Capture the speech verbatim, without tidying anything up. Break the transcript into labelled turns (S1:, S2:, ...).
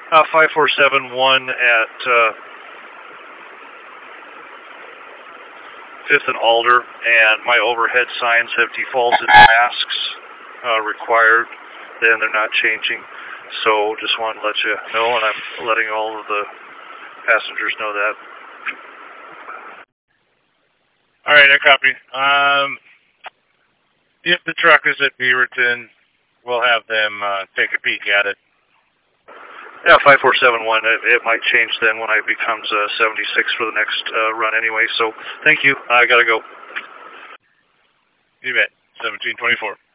S1: Uh, five four seven one at uh, fifth and Alder, and my overhead signs have defaulted masks uh, required, and they're not changing. So just wanted to let you know, and I'm letting all of the passengers know that.
S2: All right, I copy. Um, if the truck is at Beaverton, we'll have them uh, take a peek at it.
S1: Yeah, five four seven one, it, it might change then when it becomes uh, seventy-six for the next uh, run anyway, so thank you. I gotta go.
S2: You bet. seventeen twenty-four.